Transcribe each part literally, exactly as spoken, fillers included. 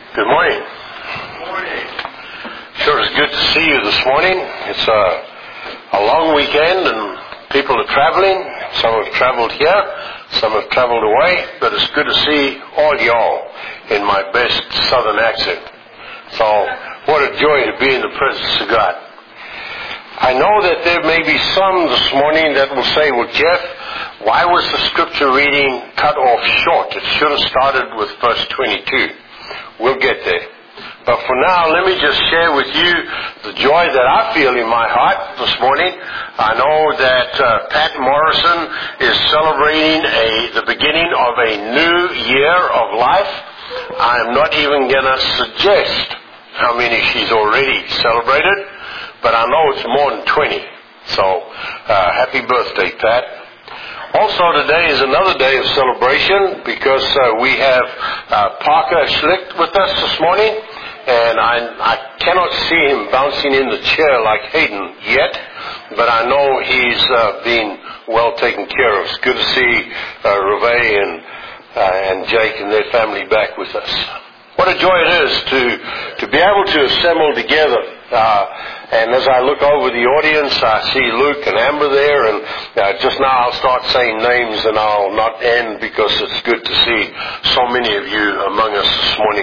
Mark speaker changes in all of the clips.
Speaker 1: Good morning. Good morning. Sure is good to see you this morning. It's a, a long weekend and people are traveling. Some have traveled here, some have traveled away, but it's good to see all y'all in my best southern accent. So, what a joy to be in the presence of God. I know that there may be some this morning that will say, well, Jeff, why was the scripture reading cut off short? It should have started with verse twenty-two. We'll get there. But for now, let me just share with you the joy that I feel in my heart this morning. I know that uh, Pat Morrison is celebrating a, the beginning of a new year of life. I'm not even going to suggest how many she's already celebrated, but I know it's more than twenty. So, uh, happy birthday, Pat. Also today is another day of celebration because uh, we have uh, Parker Schlicht with us this morning, and I, I cannot see him bouncing in the chair like Hayden yet, but I know he's uh, being well taken care of. It's good to see uh, Reve and, uh, and Jake and their family back with us. What a joy it is to, to be able to assemble together. Uh, and as I look over the audience, I see Luke and Amber there, and uh, just now I'll start saying names and I'll not end because it's good to see so many of you among us this morning.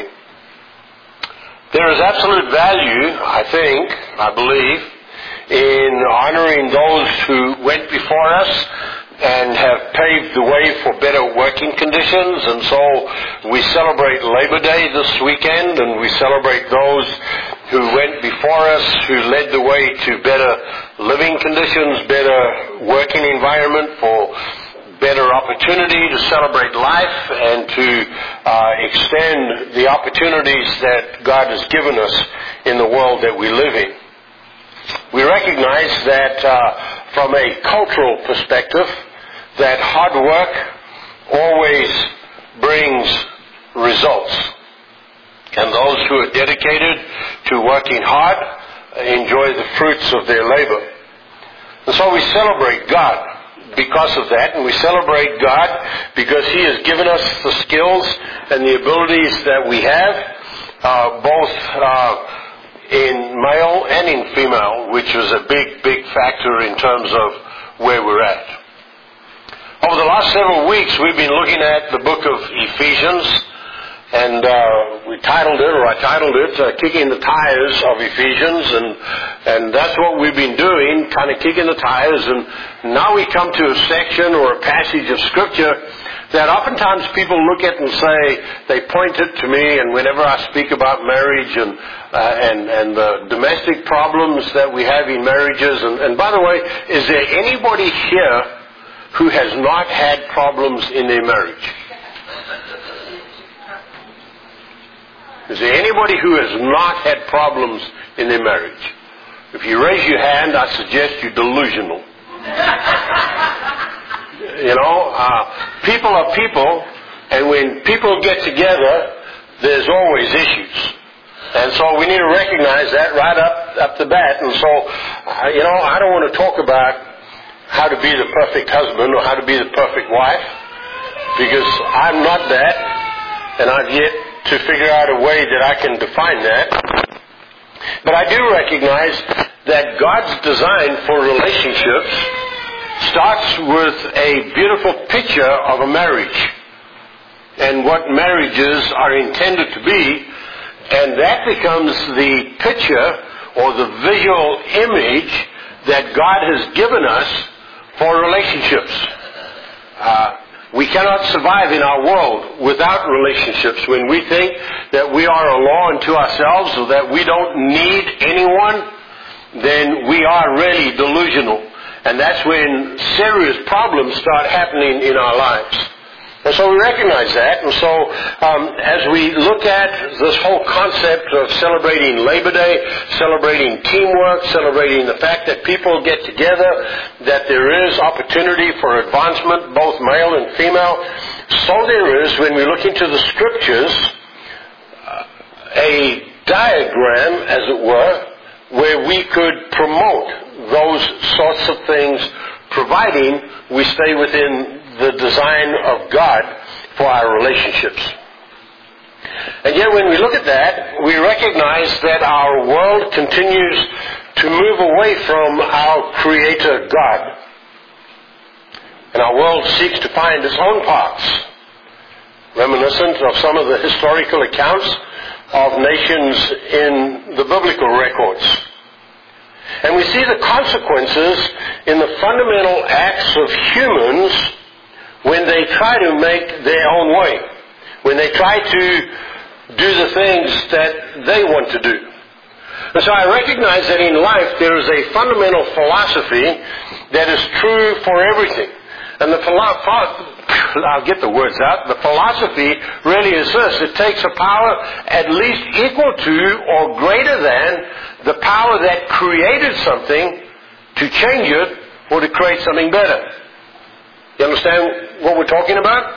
Speaker 1: There is absolute value, I think, I believe, in honoring those who went before us and have paved the way for better working conditions. And so we celebrate Labor Day this weekend, and we celebrate those who went before us, who led the way to better living conditions, better working environment, for better opportunity to celebrate life and to uh, extend the opportunities that God has given us in the world that we live in. We recognize that uh, from a cultural perspective, that hard work always brings results. And those who are dedicated to working hard enjoy the fruits of their labor. And so we celebrate God because of that, and we celebrate God because He has given us the skills and the abilities that we have, uh, both uh, in male and in female, which is a big, big factor in terms of where we're at. Over the last several weeks, we've been looking at the book of Ephesians, and uh, we titled it, or I titled it, uh, Kicking the Tires of Ephesians, and and that's what we've been doing, kind of kicking the tires. And now we come to a section or a passage of Scripture that oftentimes people look at and say, they point it to me, and whenever I speak about marriage and uh, and and the domestic problems that we have in marriages, and, and by the way, is there anybody here who has not had problems in their marriage? Is there anybody who has not had problems in their marriage? If you raise your hand, I suggest you're delusional. You know, uh, people are people, and when people get together, there's always issues. And so we need to recognize that right up, up the bat. And so, uh, you know, I don't want to talk about how to be the perfect husband or how to be the perfect wife, because I'm not that, and I've yet to figure out a way that I can define that. But I do recognize that God's design for relationships starts with a beautiful picture of a marriage and what marriages are intended to be, and that becomes the picture or the visual image that God has given us for relationships. Uh, we cannot survive in our world without relationships. When we think that we are a law unto ourselves or that we don't need anyone, then we are really delusional. And that's when serious problems start happening in our lives. And so we recognize that. And so um, as we look at this whole concept of celebrating Labor Day, celebrating teamwork, celebrating the fact that people get together, that there is opportunity for advancement, both male and female, so there is, when we look into the Scriptures, uh, a diagram, as it were, where we could promote those sorts of things, providing we stay within the design of God for our relationships. And yet when we look at that, we recognize that our world continues to move away from our Creator God. And our world seeks to find its own paths, reminiscent of some of the historical accounts of nations in the biblical records. And we see the consequences in the fundamental acts of humans when they try to make their own way, when they try to do the things that they want to do. And so I recognize that in life there is a fundamental philosophy that is true for everything. And the philosophy, I'll get the words out, the philosophy really is this: it takes a power at least equal to or greater than the power that created something to change it or to create something better. You understand what we're talking about?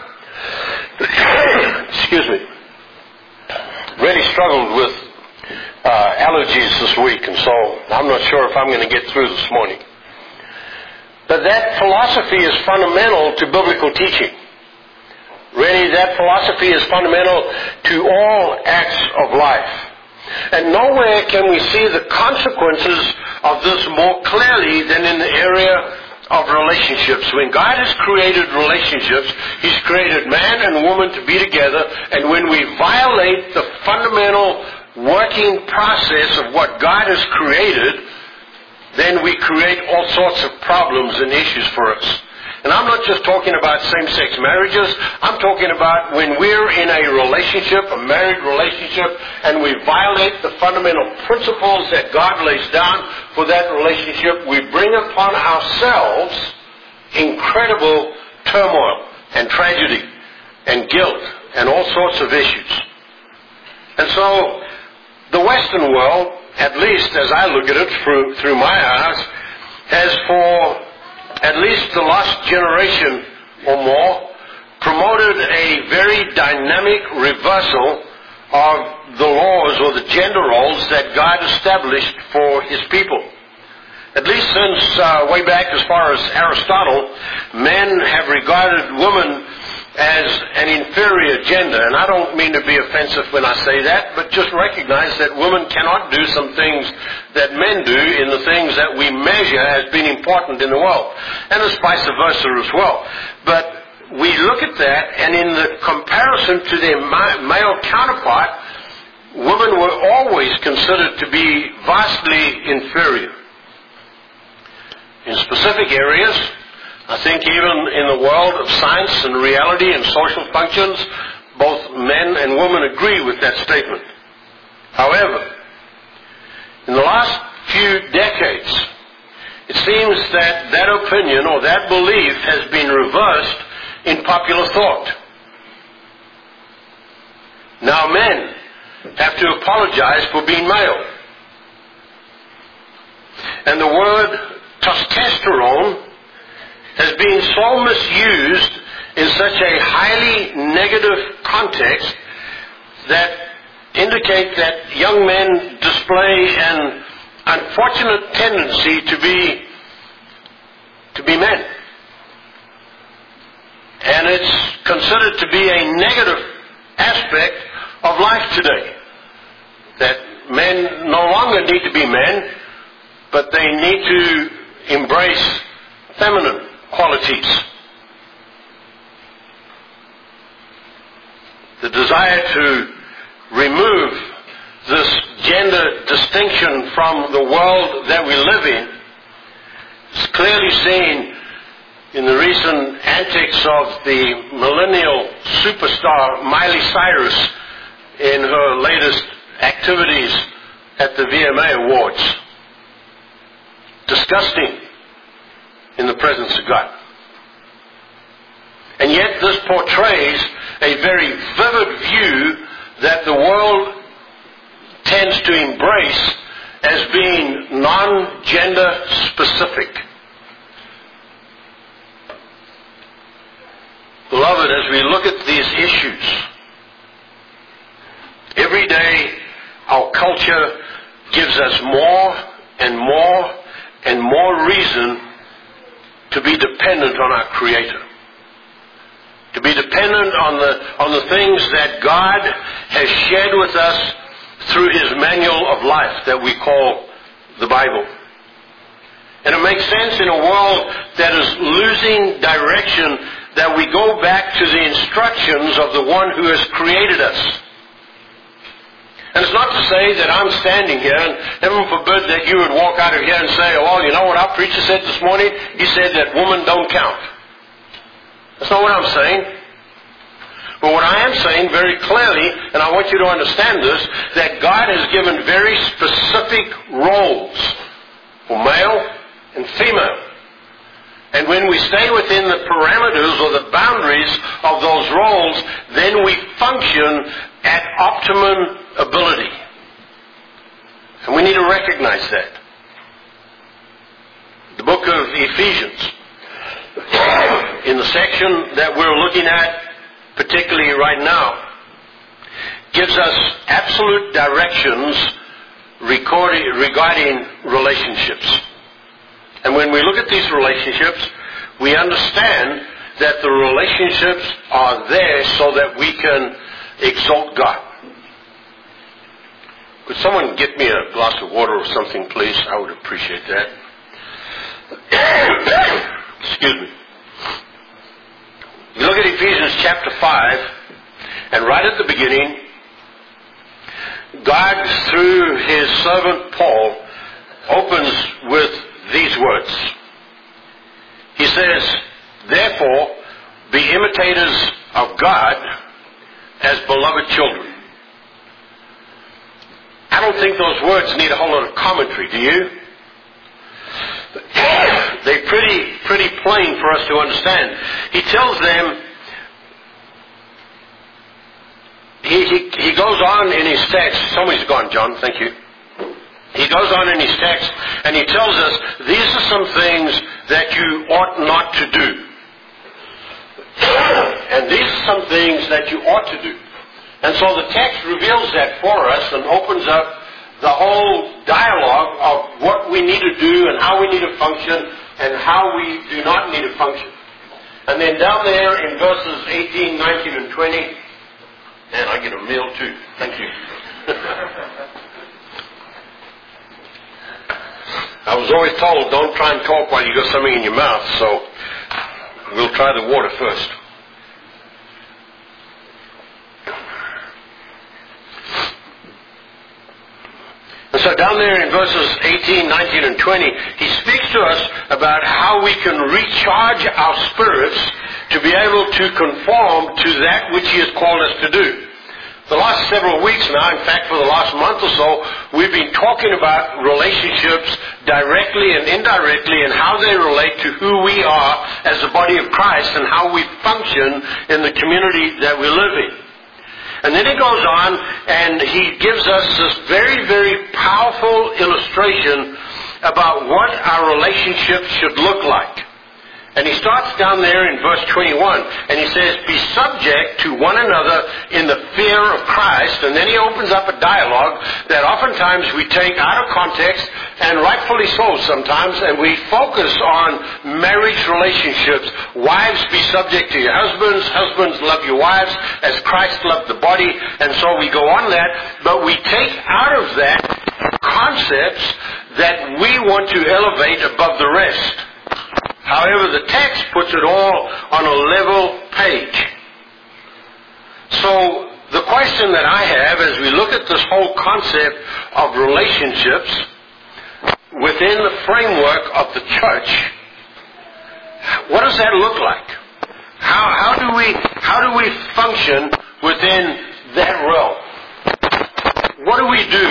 Speaker 1: Excuse me. Really struggled with uh, allergies this week, and so I'm not sure if I'm going to get through this morning. But that philosophy is fundamental to biblical teaching. Really, that philosophy is fundamental to all acts of life. And nowhere can we see the consequences of this more clearly than in the area of relationships. When God has created relationships, He's created man and woman to be together, and when we violate the fundamental working process of what God has created, then we create all sorts of problems and issues for us. And I'm not just talking about same-sex marriages. I'm talking about when we're in a relationship, a married relationship, and we violate the fundamental principles that God lays down for that relationship, we bring upon ourselves incredible turmoil and tragedy and guilt and all sorts of issues. And so the Western world, at least as I look at it through, through my eyes, has for at least the last generation or more promoted a very dynamic reversal of the laws or the gender roles that God established for His people. At least since uh, way back as far as Aristotle, men have regarded women as an inferior gender. And I don't mean to be offensive when I say that, but just recognize that women cannot do some things that men do in the things that we measure as being important in the world. And it's vice versa as well. But we look at that, and in the comparison to their male counterpart, women were always considered to be vastly inferior. In specific areas, I think even in the world of science and reality and social functions, both men and women agree with that statement. However, in the last few decades, it seems that that opinion or that belief has been reversed in popular thought. Now men have to apologize for being male. And the word testosterone has been so misused in such a highly negative context that indicate that young men display an unfortunate tendency to be to be men. And it's considered to be a negative aspect of life today. That men no longer need to be men, but they need to embrace feminine qualities. The desire to remove this gender distinction from the world that we live in is clearly seen in the recent antics of the millennial superstar Miley Cyrus in her latest activities at the V M A Awards. Disgusting in the presence of God. And yet this portrays a very vivid view that the world tends to embrace as being non-gender specific. Beloved, as we look at these issues, every day our culture gives us more and more and more reason to be dependent on our Creator. to be dependent on the, on the things that God has shared with us through His manual of life that we call the Bible. And it makes sense in a world that is losing direction that we go back to the instructions of the one who has created us. And it's not to say that I'm standing here, and heaven forbid that you would walk out of here and say, oh, well, you know what our preacher said this morning? He said that women don't count. That's not what I'm saying. But what I am saying very clearly, and I want you to understand this, that God has given very specific roles for male and female. And when we stay within the parameters or the boundaries of those roles, then we function at optimum ability. And we need to recognize that. The book of Ephesians, in the section that we're looking at, particularly right now, gives us absolute directions regarding relationships. And when we look at these relationships, we understand that the relationships are there so that we can exalt God. Could someone get me a glass of water or something, please? I would appreciate that. Excuse me. You look at Ephesians chapter five, and right at the beginning, God, through His servant Paul, opens with these words. He says, therefore, be imitators of God as beloved children. I don't think those words need a whole lot of commentary, do you? They're pretty, pretty plain for us to understand. He tells them, he, he, he goes on in his text, somebody's gone, John, thank you. He goes on in his text and he tells us, these are some things that you ought not to do. And these are some things that you ought to do. And so the text reveals that for us and opens up the whole dialogue of what we need to do and how we need to function and how we do not need to function. And then down there in verses eighteen, nineteen, and twenty, and I get a meal too. Thank you. I was always told, don't try and talk while you got something in your mouth, so we'll try the water first. And so down there in verses eighteen, nineteen, and twenty, he speaks to us about how we can recharge our spirits to be able to conform to that which he has called us to do. The last several weeks now, in fact for the last month or so, we've been talking about relationships directly and indirectly and how they relate to who we are as the body of Christ and how we function in the community that we live in. And then he goes on and he gives us this very, very powerful illustration about what our relationship should look like. And he starts down there in verse twenty-one, and he says, be subject to one another in the fear of Christ. And then he opens up a dialogue that oftentimes we take out of context, and rightfully so sometimes, and we focus on marriage relationships. Wives, be subject to your husbands. Husbands, love your wives as Christ loved the body. And so we go on that, but we take out of that concepts that we want to elevate above the rest. However, the text puts it all on a level page. So the question that I have as we look at this whole concept of relationships within the framework of the church, what does that look like? How, how do we how do we function within that realm? What do we do?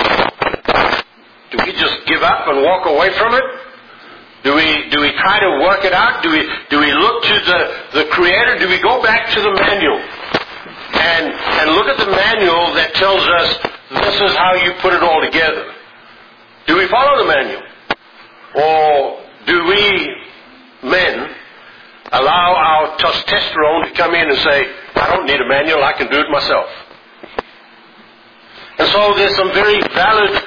Speaker 1: Do we just give up and walk away from it? Do we do we try to work it out? Do we do we look to the, the Creator? Do we go back to the manual and and look at the manual that tells us this is how you put it all together? Do we follow the manual? Or do we, men, allow our testosterone to come in and say, I don't need a manual, I can do it myself? And so there's some very valid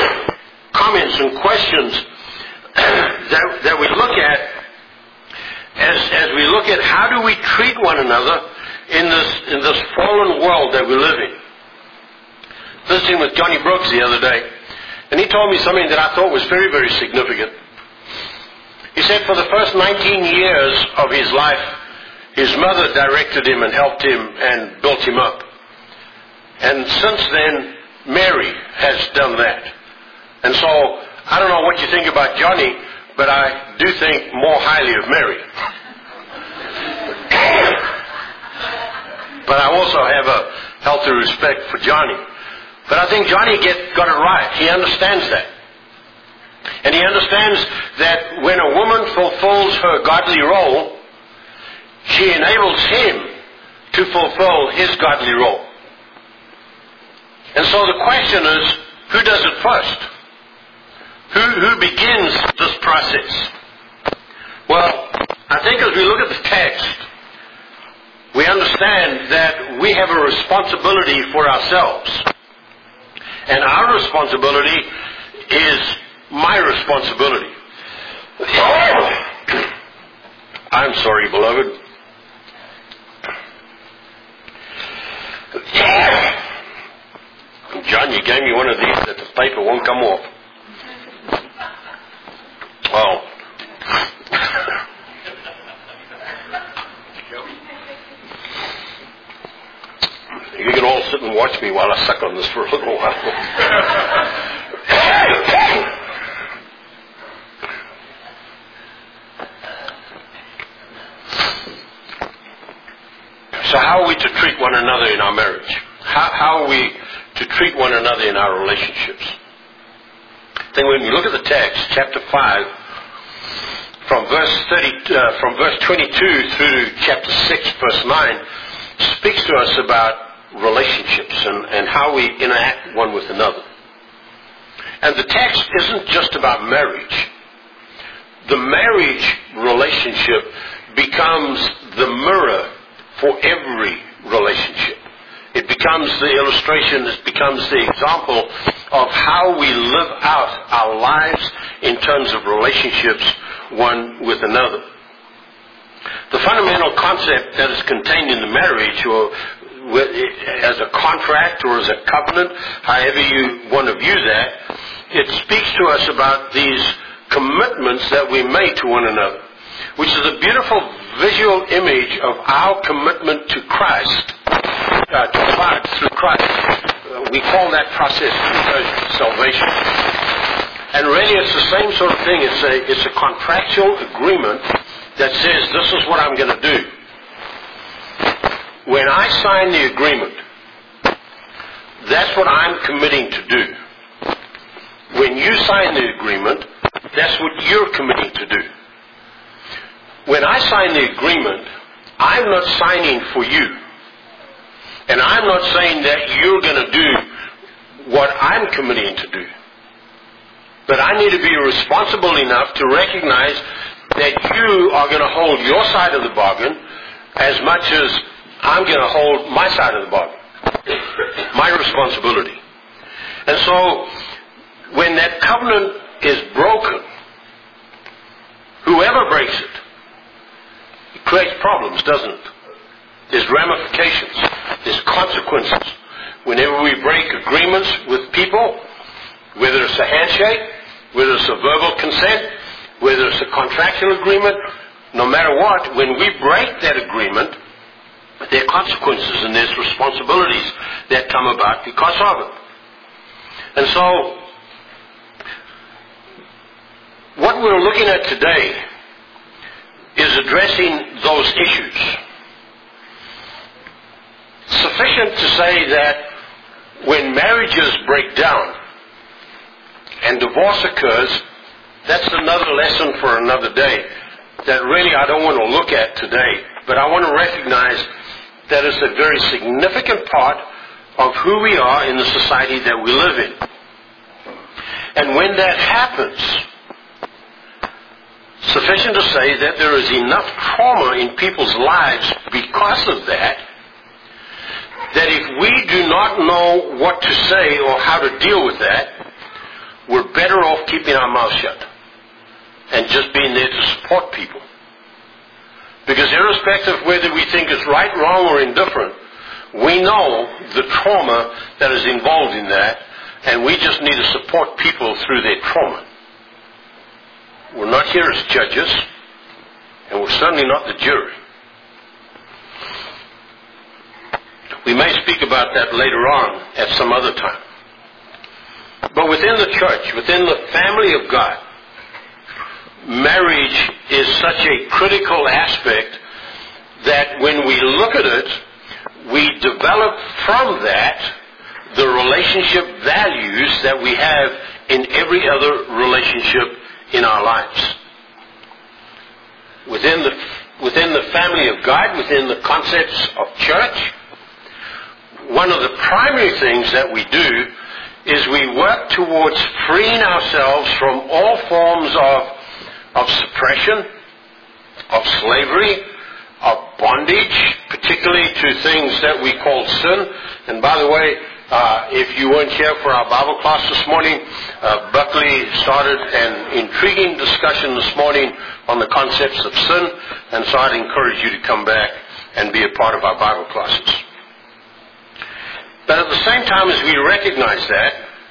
Speaker 1: comments and questions that, that we look at as, as we look at how do we treat one another in this, in this fallen world that we live in. Visiting with Johnny Brooks the other day, and he told me something that I thought was very, very significant. He said for the first nineteen years of his life, his mother directed him and helped him and built him up. And since then, Mary has done that. And so, I don't know what you think about Johnny, but I do think more highly of Mary. But I also have a healthy respect for Johnny. But I think Johnny get, got it right. He understands that. And he understands that when a woman fulfills her godly role, she enables him to fulfill his godly role. And so the question is, who does it first? Who, who begins this process? Well, I think as we look at the text, we understand that we have a responsibility for ourselves. And our responsibility is my responsibility. I'm sorry, beloved. John, you gave me one of these that the paper won't come off. Oh. You can all sit and watch me while I suck on this for a little while. So how are we to treat one another in our marriage? How, how are we to treat one another in our relationships? I think when we look at the text, chapter five, from verse thirty, uh, from verse twenty-two through to chapter six, verse nine, speaks to us about relationships and, and how we interact one with another. And the text isn't just about marriage. The marriage relationship becomes the mirror for every relationship. It becomes the illustration, it becomes the example of how we live out our lives in terms of relationships one with another. The fundamental concept that is contained in the marriage, or as a contract or as a covenant, however you want to view that, it speaks to us about these commitments that we make to one another, which is a beautiful visual image of our commitment to Christ, uh, to God through Christ. Uh, we call that process salvation. And really it's the same sort of thing. It's a, it's a contractual agreement that says this is what I'm going to do. When I sign the agreement, that's what I'm committing to do. When you sign the agreement, that's what you're committing to do. When I sign the agreement, I'm not signing for you. And I'm not saying that you're going to do what I'm committing to do. But I need to be responsible enough to recognize that you are going to hold your side of the bargain as much as I'm going to hold my side of the bargain. My responsibility. And so, when that covenant is broken, whoever breaks it, it creates problems, doesn't it? There's ramifications. There's consequences. Whenever we break agreements with people, whether it's a handshake, whether it's a verbal consent, whether it's a contractual agreement, no matter what, when we break that agreement, there are consequences and there's responsibilities that come about because of it. And so, what we're looking at today is addressing those issues. Sufficient to say that when marriages break down and divorce occurs, that's another lesson for another day that really I don't want to look at today. But I want to recognize that it's a very significant part of who we are in the society that we live in. And when that happens, sufficient to say that there is enough trauma in people's lives because of that, that if we do not know what to say or how to deal with that, we're better off keeping our mouth shut and just being there to support people. Because irrespective of whether we think it's right, wrong, or indifferent, we know the trauma that is involved in that, and we just need to support people through their trauma. We're not here as judges, and we're certainly not the jury. We may speak about that later on at some other time. But within the church, within the family of God, marriage is such a critical aspect that when we look at it, we develop from that the relationship values that we have in every other relationship in our lives. Within the, within the family of God, within the concepts of church, one of the primary things that we do is we work towards freeing ourselves from all forms of, of suppression, of slavery, of bondage, particularly to things that we call sin. And by the way, uh, if you weren't here for our Bible class this morning, uh, Buckley started an intriguing discussion this morning on the concepts of sin, and so I'd encourage you to come back and be a part of our Bible classes. But at the same time as we recognize that,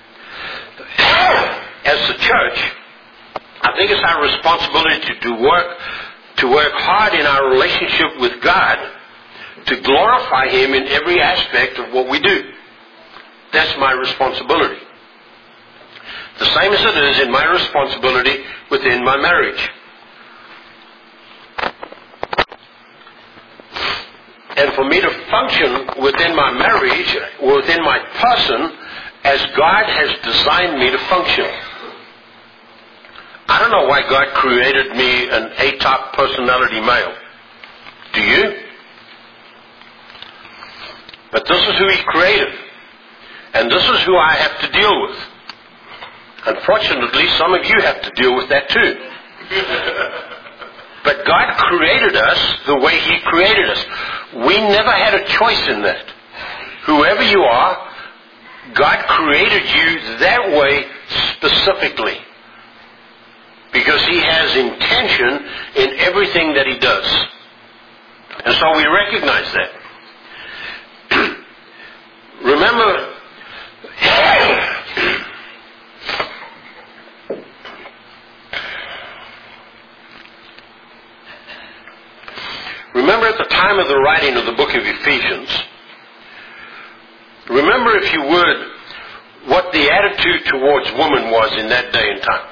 Speaker 1: as the church, I think it's our responsibility to do work, to work hard in our relationship with God, to glorify Him in every aspect of what we do. That's my responsibility. The same as it is in my responsibility within my marriage. And for me to function within my marriage, within my person, as God has designed me to function. I don't know why God created me an A-type personality male. Do you? But this is who He created. And this is who I have to deal with. Unfortunately, some of you have to deal with that too. But God created us the way He created us. We never had a choice in that. Whoever you are, God created you that way specifically. Because He has intention in everything that He does. And so we recognize that. Remember, remember at the time of the writing of the book of Ephesians, remember, if you would, what the attitude towards women was in that day and time.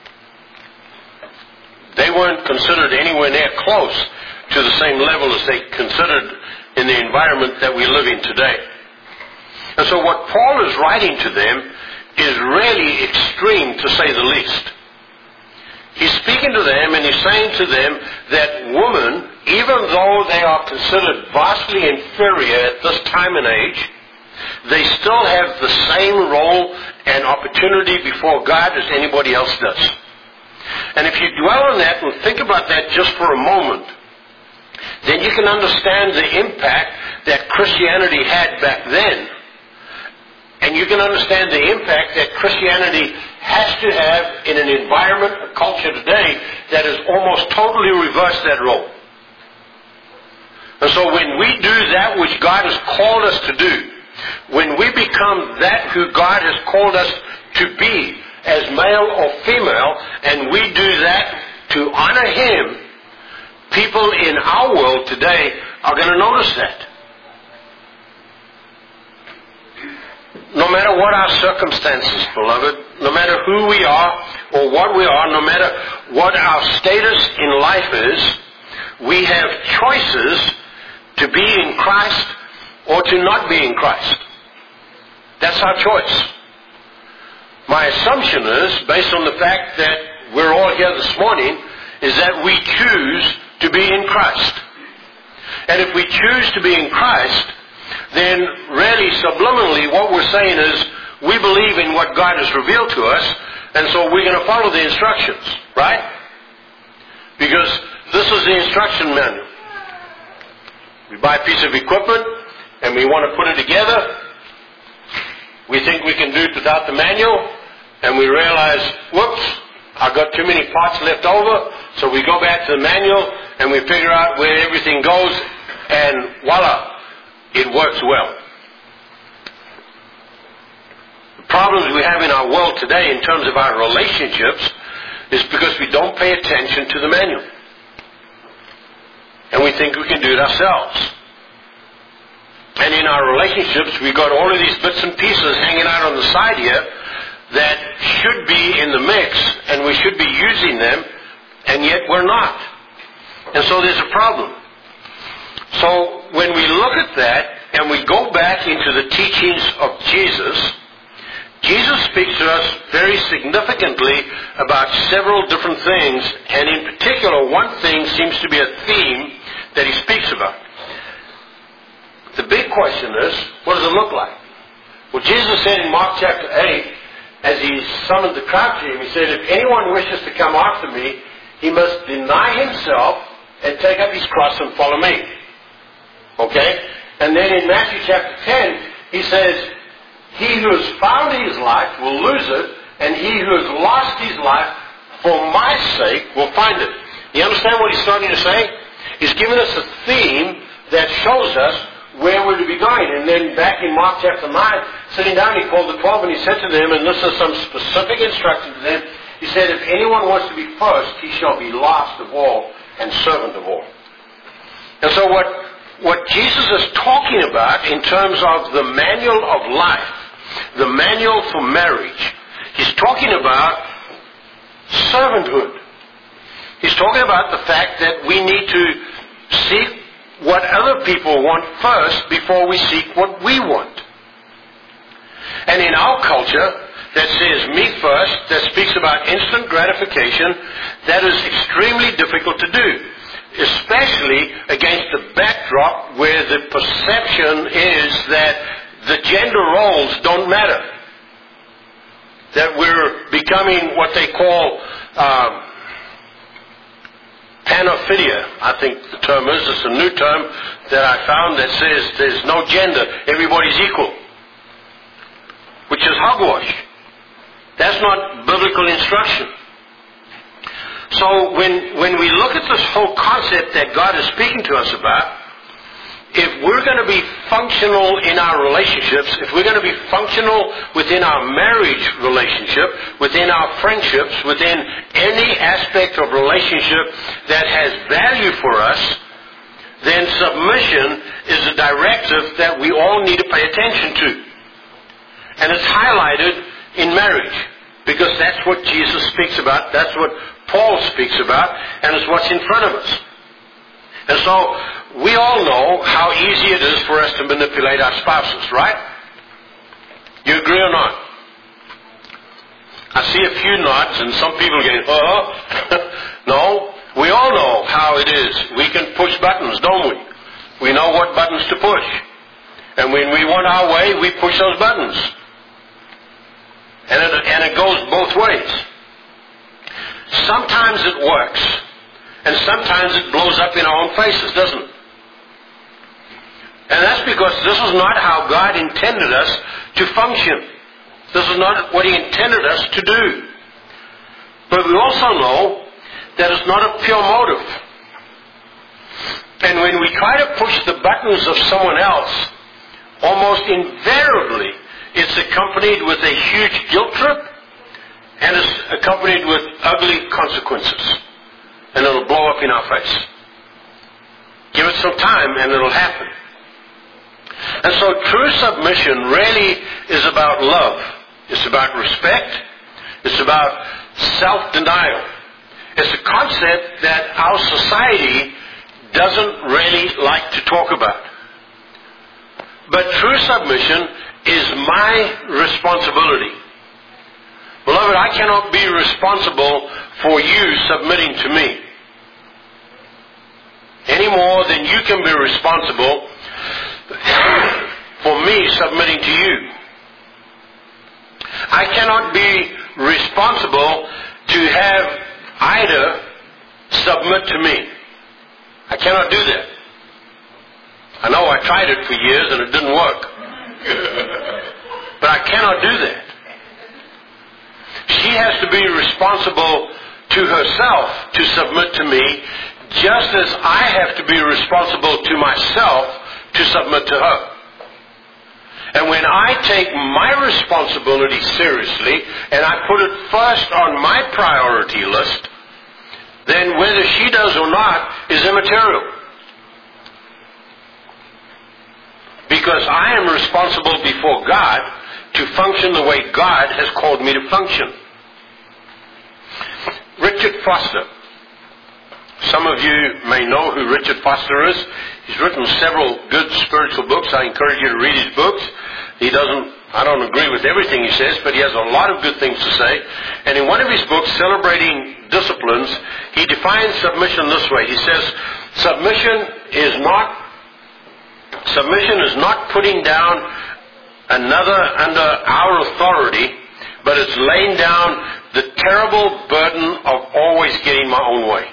Speaker 1: They weren't considered anywhere near close to the same level as they considered in the environment that we live in today. And so what Paul is writing to them is really extreme, to say the least. He's speaking to them and he's saying to them that women, even though they are considered vastly inferior at this time and age, they still have the same role and opportunity before God as anybody else does. And if you dwell on that and think about that just for a moment, then you can understand the impact that Christianity had back then. And you can understand the impact that Christianity has to have in an environment, a culture today, that has almost totally reversed that role. And so when we do that which God has called us to do, when we become that who God has called us to be, as male or female, and we do that to honor Him, people in our world today are going to notice that. No matter what our circumstances, beloved, no matter who we are or what we are, no matter what our status in life is, we have choices to be in Christ or to not be in Christ. That's our choice. My assumption is, based on the fact that we're all here this morning, is that we choose to be in Christ. And if we choose to be in Christ, then really subliminally what we're saying is we believe in what God has revealed to us, and so we're going to follow the instructions, right? Because this is the instruction manual. We buy a piece of equipment and we want to put it together. We think we can do it without the manual, and we realize, whoops, I've got too many parts left over, so we go back to the manual and we figure out where everything goes, and voila, it works well. The problems we have in our world today in terms of our relationships is because we don't pay attention to the manual. And we think we can do it ourselves. And in our relationships, we've got all of these bits and pieces hanging out on the side here that should be in the mix, and we should be using them, and yet we're not. And so there's a problem. So when we look at that, and we go back into the teachings of Jesus, Jesus speaks to us very significantly about several different things, and in particular, one thing seems to be a theme that he speaks about. The big question is, what does it look like? Well, Jesus said in Mark chapter eight, as he summoned the crowd to him, he said, if anyone wishes to come after me, he must deny himself and take up his cross and follow me. Okay? And then in Matthew chapter ten, he says, he who has found his life will lose it, and he who has lost his life for my sake will find it. You understand what he's starting to say? He's given us a theme that shows us where we're to be going. And then back in Mark chapter nine, sitting down, he called the twelve and he said to them, and this is some specific instruction to them, he said, if anyone wants to be first, he shall be last of all and servant of all. And so what, what Jesus is talking about in terms of the manual of life, the manual for marriage, he's talking about servanthood. He's talking about the fact that we need to seek what other people want first before we seek what we want. And in our culture that says me first, that speaks about instant gratification, that is extremely difficult to do, especially against the backdrop where the perception is that the gender roles don't matter. That we're becoming what they call um, panophilia, I think the term is. It's a new term that I found that says there's no gender, everybody's equal, which is hogwash. That's not biblical instruction. So when, when we look at this whole concept that God is speaking to us about, if we're going to be functional in our relationships, if we're going to be functional within our marriage relationship, within our friendships, within any aspect of relationship that has value for us, then submission is a directive that we all need to pay attention to. And it's highlighted in marriage, because that's what Jesus speaks about, that's what Paul speaks about, and it's what's in front of us. And so, we all know how easy it is for us to manipulate our spouses, right? You agree or not? I see a few nods and some people getting, uh no, we all know how it is. We can push buttons, don't we? We know what buttons to push. And when we want our way, we push those buttons. And it, and it goes both ways. Sometimes it works. And sometimes it blows up in our own faces, doesn't it? And that's because this is not how God intended us to function. This is not what He intended us to do. But we also know that it's not a pure motive. And when we try to push the buttons of someone else, almost invariably it's accompanied with a huge guilt trip, and it's accompanied with ugly consequences. And it'll blow up in our face. Give it some time and it'll happen. And so true submission really is about love. It's about respect. It's about self-denial. It's a concept that our society doesn't really like to talk about. But true submission is my responsibility. Beloved, I cannot be responsible for you submitting to me any more than you can be responsible for me submitting to you. I cannot be responsible to have Ida submit to me. I cannot do that. I know I tried it for years and it didn't work. But I cannot do that. She has to be responsible to herself to submit to me just as I have to be responsible to myself to submit to her. And when I take my responsibility seriously and I put it first on my priority list, then whether she does or not is immaterial. Because I am responsible before God to function the way God has called me to function. Richard Foster. Some of you may know who Richard Foster is. He's written several good spiritual books. I encourage you to read his books. He doesn't, I don't agree with everything he says, but he has a lot of good things to say. And in one of his books, Celebrating Disciplines, he defines submission this way. He says, submission is not, submission is not putting down another under our authority, but it's laying down the terrible burden of always getting my own way.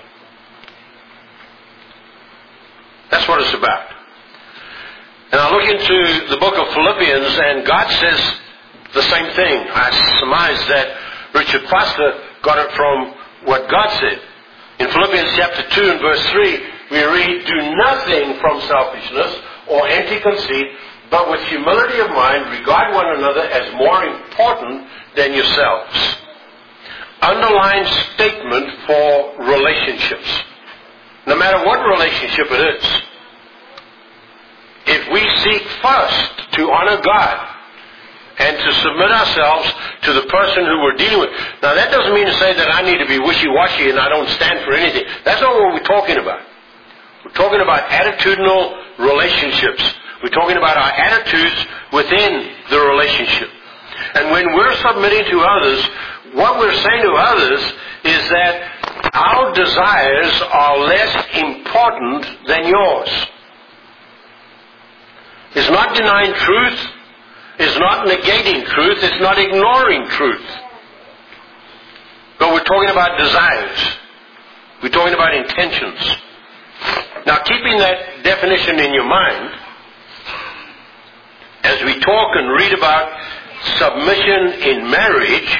Speaker 1: That's what it's about. And I look into the book of Philippians, and God says the same thing. I surmise that Richard Foster got it from what God said. In Philippians chapter two and verse three, we read, "Do nothing from selfishness or empty conceit, but with humility of mind regard one another as more important than yourselves." Underlined statement for relationships. No matter what relationship it is. If we seek first to honor God and to submit ourselves to the person who we're dealing with. Now that doesn't mean to say that I need to be wishy-washy and I don't stand for anything. That's not what we're talking about. We're talking about attitudinal relationships. We're talking about our attitudes within the relationship. And when we're submitting to others, what we're saying to others is that our desires are less important than yours. It's not denying truth. It's not negating truth. It's not ignoring truth. But we're talking about desires. We're talking about intentions. Now, keeping that definition in your mind, as we talk and read about submission in marriage,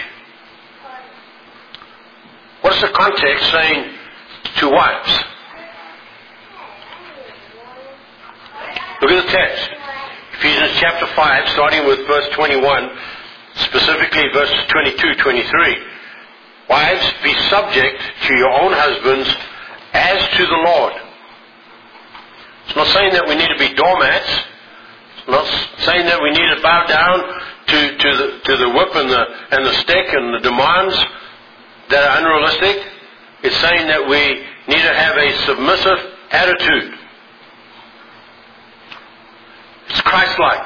Speaker 1: what is the context saying to wives? Look at the text. Ephesians chapter five, starting with verse twenty-one, specifically verses twenty-two, twenty-three. Wives, be subject to your own husbands as to the Lord. It's not saying that we need to be doormats. It's not saying that we need to bow down to, to, the, to the whip and the, and the stick and the demands that are unrealistic. It's saying that we need to have a submissive attitude. It's Christ-like.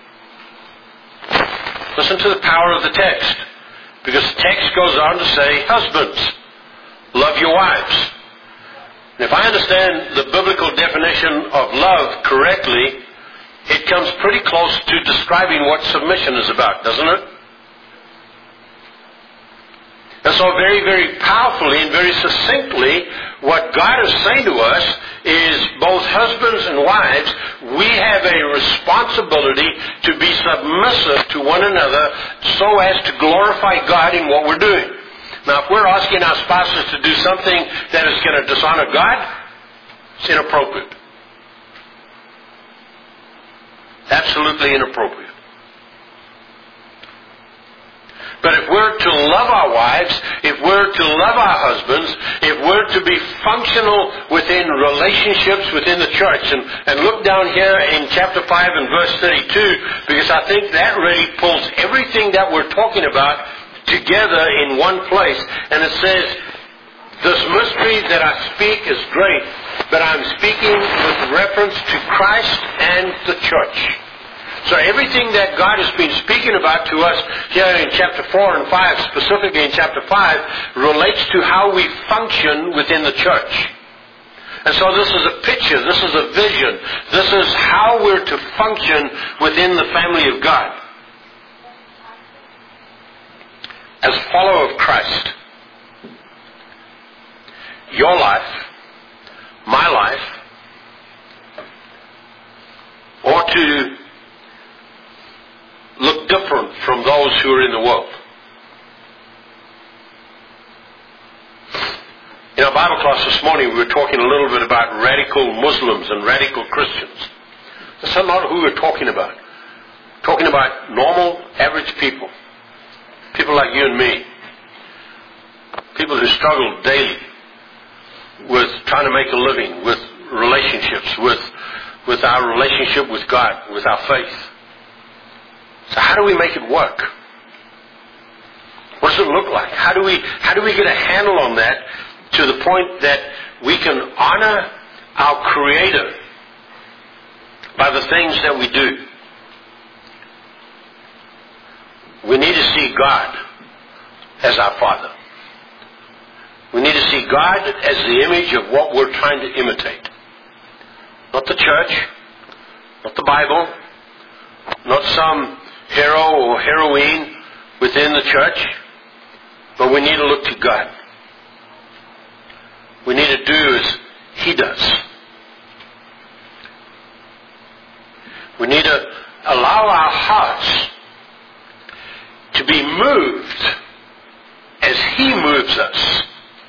Speaker 1: Listen to the power of the text. Because the text goes on to say, husbands, love your wives. And if I understand the biblical definition of love correctly, it comes pretty close to describing what submission is about, doesn't it? And so very, very powerfully and very succinctly, what God is saying to us is both husbands and wives, we have a responsibility to be submissive to one another so as to glorify God in what we're doing. Now, if we're asking our spouses to do something that is going to dishonor God, it's inappropriate. Absolutely inappropriate. But if we're to love our wives, if we're to love our husbands, if we're to be functional within relationships within the church, and, and look down here in chapter five and verse thirty-two, because I think that really pulls everything that we're talking about together in one place. And it says, this mystery that I speak is great, but I'm speaking with reference to Christ and the church. So everything that God has been speaking about to us here in chapter four and five, specifically in chapter five, relates to how we function within the church. And so this is a picture, this is a vision, this is how we're to function within the family of God. As a follower of Christ, your life, my life, ought to look different from those who are in the world. You In our Bible class this morning, we were talking a little bit about radical Muslims and radical Christians. That's not who we're talking about. We're talking about normal, average people. People like you and me. People who struggle daily with trying to make a living, with relationships, with, with our relationship with God, with our faith. So how do we make it work? What does it look like? How do we, how do we get a handle on that to the point that we can honor our Creator by the things that we do? We need to see God as our Father. We need to see God as the image of what we're trying to imitate. Not the church, not the Bible, not some hero or heroine within the church, but we need to look to God. We need to do as He does. We need to allow our hearts to be moved as He moves us.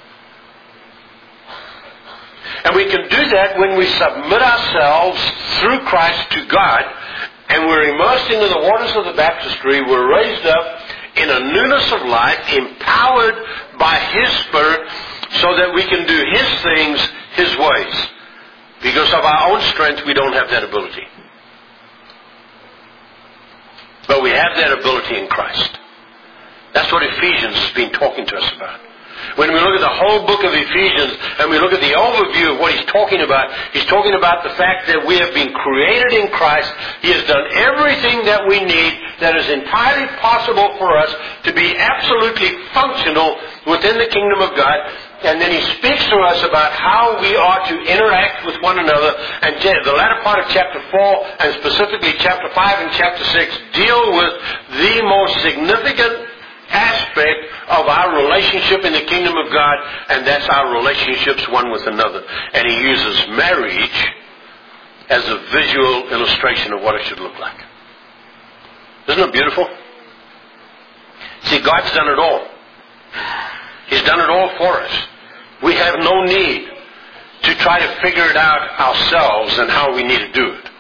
Speaker 1: And we can do that when we submit ourselves through Christ to God, and we're immersed into the waters of the baptistry. We're raised up in a newness of life, empowered by His Spirit, so that we can do His things His ways. Because of our own strength, we don't have that ability. But we have that ability in Christ. That's what Ephesians has been talking to us about. When we look at the whole book of Ephesians and we look at the overview of what he's talking about, he's talking about the fact that we have been created in Christ. He has done everything that we need that is entirely possible for us to be absolutely functional within the kingdom of God. And then he speaks to us about how we are to interact with one another. And the latter part of chapter four, and specifically chapter five and chapter six, deal with the most significant aspect of our relationship in the kingdom of God, and that's our relationships one with another. And he uses marriage as a visual illustration of what it should look like. Isn't it beautiful? See, God's done it all. He's done it all for us. We have no need to try to figure it out ourselves and how we need to do it.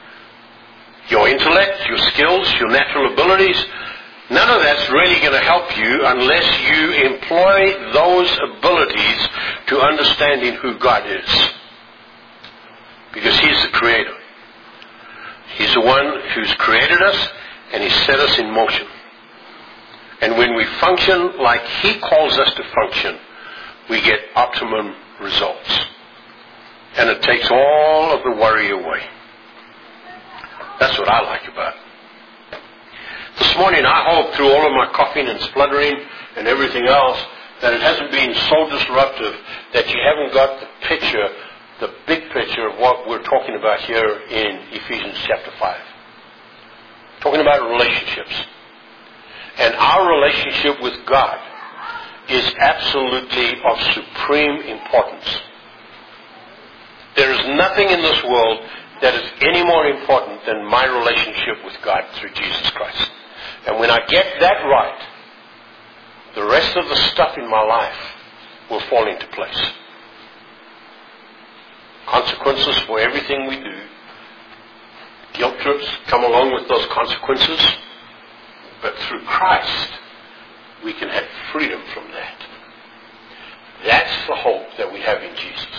Speaker 1: Your intellect, your skills, your natural abilities, none of that's really going to help you unless you employ those abilities to understanding who God is. Because He's the Creator. He's the one who's created us, and He set us in motion. And when we function like He calls us to function, we get optimum results. And it takes all of the worry away. That's what I like about it. This morning, I hope through all of my coughing and spluttering and everything else that it hasn't been so disruptive that you haven't got the picture, the big picture of what we're talking about here in Ephesians chapter five. Talking about relationships. And our relationship with God is absolutely of supreme importance. There is nothing in this world that is any more important than my relationship with God through Jesus Christ. And when I get that right, the rest of the stuff in my life will fall into place. Consequences for everything we do. Guilt trips come along with those consequences. But through Christ, we can have freedom from that. That's the hope that we have in Jesus.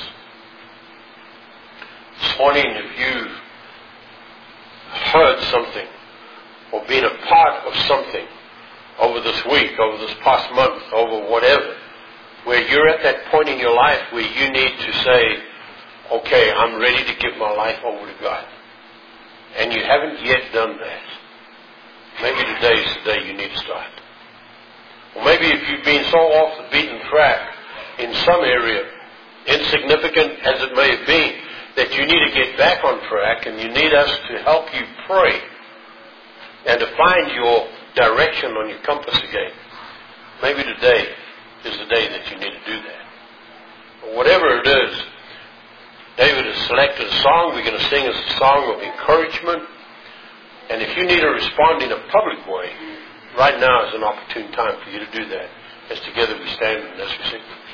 Speaker 1: This morning, if you've heard something or been a part of something over this week, over this past month, over whatever, where you're at that point in your life where you need to say, okay, I'm ready to give my life over to God. And you haven't yet done that. Maybe today is the day you need to start. Or maybe if you've been so off the beaten track in some area, insignificant as it may have been, that you need to get back on track and you need us to help you pray and to find your direction on your compass again. Maybe today is the day that you need to do that. But whatever it is, David has selected a song we're going to sing as a song of encouragement. And if you need to respond in a public way, right now is an opportune time for you to do that as together we stand and as we sing.